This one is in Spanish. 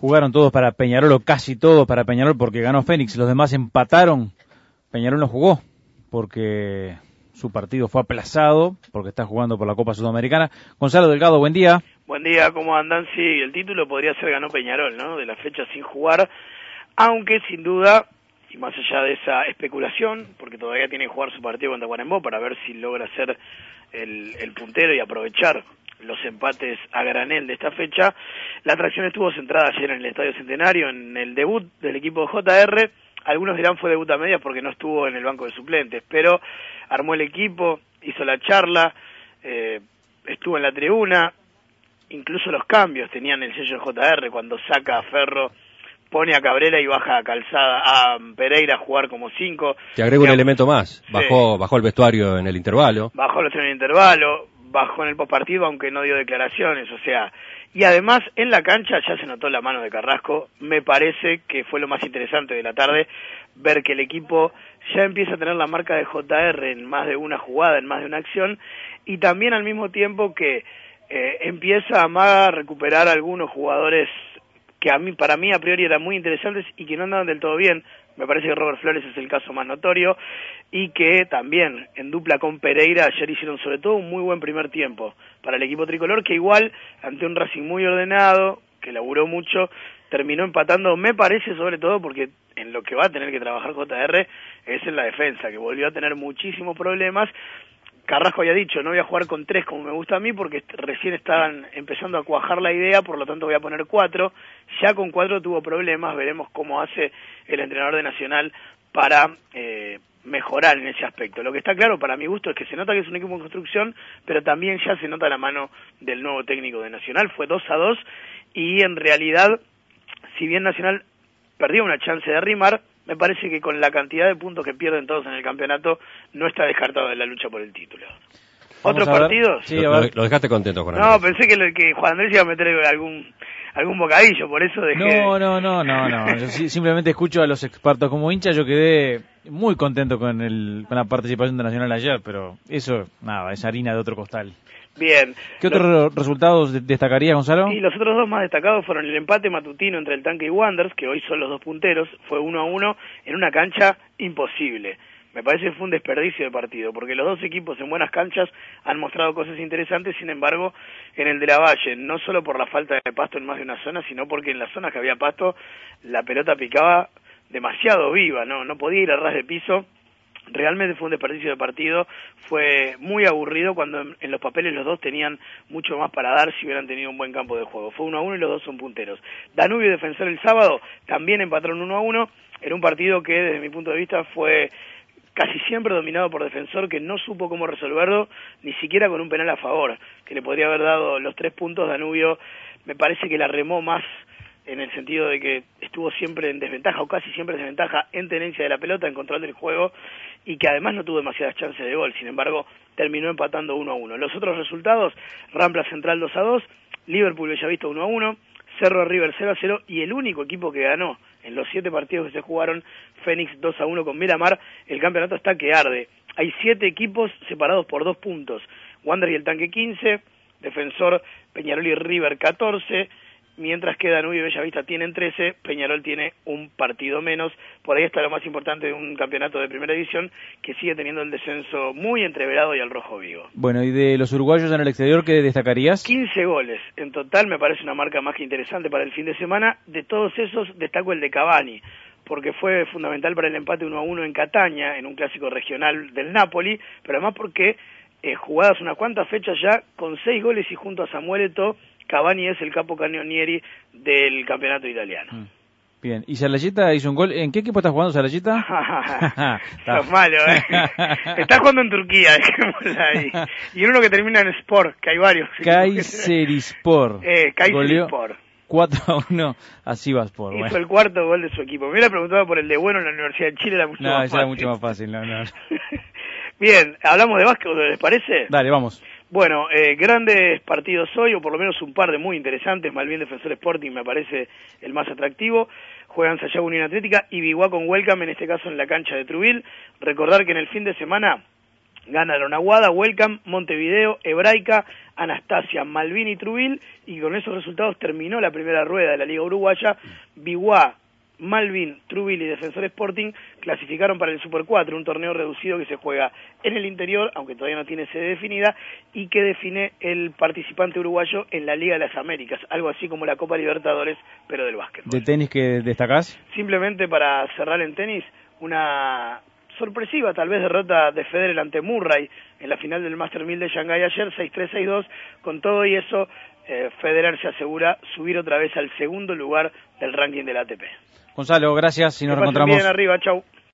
jugaron todos para Peñarol, o casi todos para Peñarol, porque ganó Fénix, los demás empataron. Peñarol no jugó, porque su partido fue aplazado, porque está jugando por la Copa Sudamericana. Gonzalo Delgado, buen día. Buen día, ¿cómo andan? Sí, el título podría ser ganó Peñarol, ¿no? De la fecha sin jugar, aunque sin duda, y más allá de esa especulación, porque todavía tiene que jugar su partido contra Guarembo para ver si logra ser el puntero y aprovechar los empates a granel de esta fecha, la atracción estuvo centrada ayer en el Estadio Centenario, en el debut del equipo de JR. Algunos dirán fue debut a medias porque no estuvo en el banco de suplentes, pero armó el equipo, hizo la charla, estuvo en la tribuna. Incluso los cambios tenían el sello de JR, cuando saca a Ferro, pone a Cabrera y baja a Calzada, a Pereira a jugar como 5. Te agrego un elemento más, bajó el vestuario en el intervalo. Bajó el vestuario en el intervalo, bajó en el postpartido aunque no dio declaraciones, o sea, y además en la cancha ya se notó la mano de Carrasco. Me parece que fue lo más interesante de la tarde, ver que el equipo ya empieza a tener la marca de JR en más de una jugada, en más de una acción, y también al mismo tiempo que empieza a recuperar algunos jugadores que para mí a priori eran muy interesantes y que no andaban del todo bien. Me parece que Robert Flores es el caso más notorio, y que también en dupla con Pereira ayer hicieron sobre todo un muy buen primer tiempo para el equipo tricolor, que igual ante un Racing muy ordenado, que laburó mucho, terminó empatando. Me parece sobre todo porque en lo que va a tener que trabajar JR es en la defensa, que volvió a tener muchísimos problemas. Carrasco había dicho, no voy a jugar con 3 como me gusta a mí, porque recién estaban empezando a cuajar la idea, por lo tanto voy a poner 4. Ya con 4 tuvo problemas, veremos cómo hace el entrenador de Nacional para mejorar en ese aspecto. Lo que está claro para mi gusto es que se nota que es un equipo en construcción, pero también ya se nota la mano del nuevo técnico de Nacional. Fue 2-2 y en realidad, si bien Nacional perdió una chance de arrimar, me parece que con la cantidad de puntos que pierden todos en el campeonato, no está descartado de la lucha por el título. ¿Otros partidos? Sí, lo dejaste contento, Juan Andrés. No, pensé que Juan Andrés iba a meter algún bocadillo, por eso dejé... No. Yo simplemente escucho a los expertos como hincha. Yo quedé muy contento con la participación de Nacional ayer, pero eso, nada, es harina de otro costal. Bien. ¿Qué otros resultados destacaría, Gonzalo? Y los otros dos más destacados fueron el empate matutino entre el Tanque y Wanderers, que hoy son los dos punteros, fue 1-1 en una cancha imposible. Me parece que fue un desperdicio de partido, porque los dos equipos en buenas canchas han mostrado cosas interesantes. Sin embargo, en el de la Valle, no solo por la falta de pasto en más de una zona, sino porque en las zonas que había pasto, la pelota picaba demasiado viva, no podía ir a ras de piso. Realmente fue un desperdicio de partido, fue muy aburrido cuando en los papeles los dos tenían mucho más para dar si hubieran tenido un buen campo de juego. Fue 1-1 y los dos son punteros. Danubio y Defensor el sábado también empataron 1-1, en un partido que desde mi punto de vista fue casi siempre dominado por Defensor, que no supo cómo resolverlo, ni siquiera con un penal a favor, que le podría haber dado los 3 puntos. Danubio me parece que la remó más en el sentido de que estuvo siempre en desventaja, o casi siempre en desventaja, en tenencia de la pelota, en control del juego, y que además no tuvo demasiadas chances de gol. Sin embargo, terminó empatando 1-1. Los otros resultados: Rampla Central 2-2, Liverpool Bellavista 1-1, Cerro River 0-0, y el único equipo que ganó en los 7 partidos que se jugaron, Fénix 2-1 con Miramar. El campeonato está que arde. Hay 7 equipos separados por 2 puntos. Wander y el Tanque 15, Defensor, Peñarol y River 14, mientras que Danubio y Bellavista tienen 13, Peñarol tiene un partido menos. Por ahí está lo más importante de un campeonato de primera división, que sigue teniendo el descenso muy entreverado y al rojo vivo. Bueno, y de los uruguayos en el exterior, ¿qué destacarías? 15 goles en total, me parece una marca más que interesante para el fin de semana. De todos esos, destaco el de Cavani, porque fue fundamental para el empate 1-1 en Cataña, en un clásico regional del Napoli, pero además porque jugadas unas cuantas fechas ya, con 6 goles y junto a Samuel Eto'o, Cavani es el capo cannonieri del campeonato italiano. Bien, y Salayeta hizo un gol. ¿En qué equipo está jugando Salayeta? Sos malo, Está jugando en Turquía, dejémosla ahí. Y en uno que termina en Sport, que hay varios. Kayserispor. Kayserispor. 4-1 a Sivasspor. Hizo el cuarto gol de su equipo. Me hubiera preguntado por el de Bueno en la Universidad de Chile, era mucho más fácil. Era mucho más fácil, no. Bien, ¿hablamos de básquet, les parece? Dale, vamos. Bueno, grandes partidos hoy, o por lo menos un par de muy interesantes. Malvin Defensor Sporting me parece el más atractivo. Juegan Sayago Unión Atlética y Biguá con Welcome, en este caso en la cancha de Trubil. Recordar que en el fin de semana Ganaron Aguada, Welcome, Montevideo, Hebraica, Anastasia, Malvin y Trubil, y con esos resultados terminó la primera rueda de la Liga Uruguaya. Biguá, Malvin, Trubil y Defensor Sporting clasificaron para el Super 4, un torneo reducido que se juega en el interior, aunque todavía no tiene sede definida, y que define el participante uruguayo en la Liga de las Américas, algo así como la Copa Libertadores, pero del básquet. ¿De tenis que destacás? Simplemente para cerrar en tenis, una sorpresiva tal vez derrota de Federer ante Murray en la final del Master 1000 de Shanghái ayer, 6-3, 6-2. Con todo y eso, Federer se asegura subir otra vez al segundo lugar del ranking del ATP. Gonzalo, gracias y nos reencontramos. Bien arriba, chau.